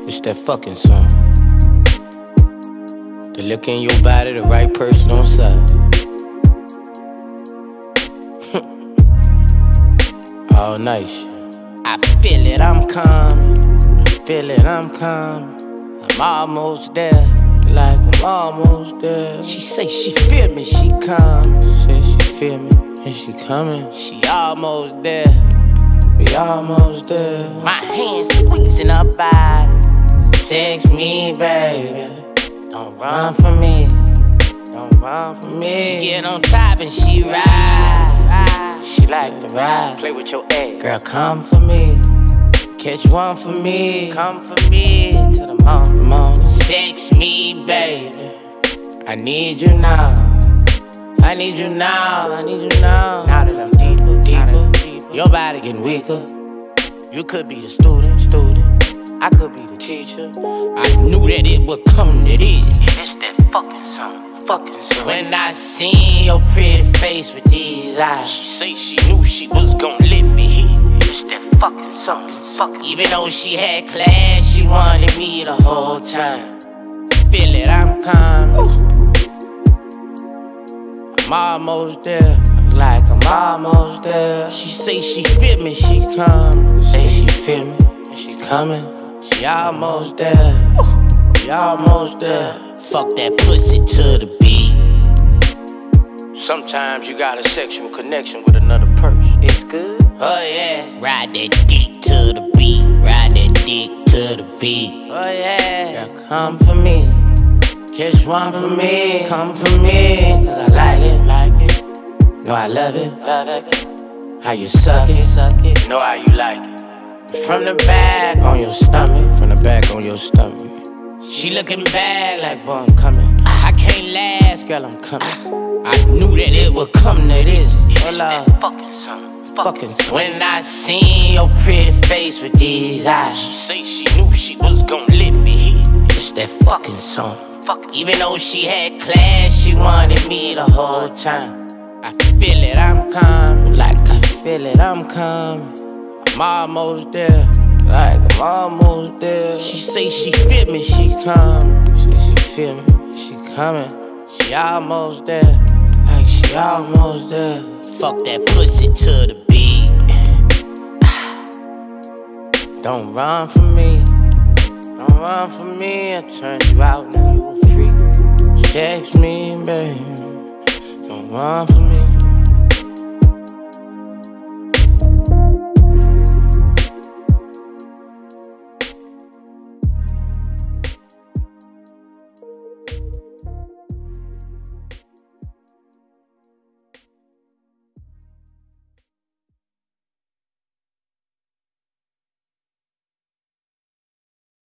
It's that fucking song. The look in your body, the right person on side. All nice. I feel it, I'm coming. I feel it, I'm coming. I'm almost there, like I'm almost there. She say she feel me, she come. Say she feel me, and she coming. She almost there, we almost there. My hand squeezing her body. Sex me, baby. Don't run from me. Don't run from me. She get on top and she ride. She like to ride. Play with your ass. Girl, come for me. Catch one for me. Come for me to the morning. Sex me, baby. I need you now. I need you now. I need you now. Now that I'm deeper. Your body getting weaker. You could be the student. I could be the teacher. I knew that it would come to this. It's that fucking song. When I seen your pretty face with these eyes, she say she knew she was gon' let me hit. It's that fucking song. Even though she had class, she wanted me the whole time. Feel it, I'm coming. I'm almost there, like I'm almost there. She say she feel me, she come. Say she feel me, and she coming. She almost there, we almost there. Fuck that pussy to the beat. Sometimes you got a sexual connection with another person. It's good, oh yeah. Ride that dick to the beat. Ride that dick to the beat. Oh yeah. Now come for me. Catch one for me. Come for me. Cause I like it. Know I love it. How you suck it. Know how you like it. From the back on your stomach. From the back on your stomach. She looking back like, boy, I'm coming. I can't last, girl, I'm coming. I knew that it would come to this. It's that fucking song. When I seen your pretty face with these eyes, she say she knew she was gon' let me hit. It's that fucking song. Even though she had class, she wanted me the whole time. I feel it, I'm coming. Like I feel it, I'm coming. I'm almost there, like I'm almost there. She say she feel me, she come. She say she feel me, she coming. She almost there, like she almost there. Fuck that pussy to the beat. Don't run from me. Don't run from me. I turned you out, now you a freak. Sex me, baby. Don't run from me.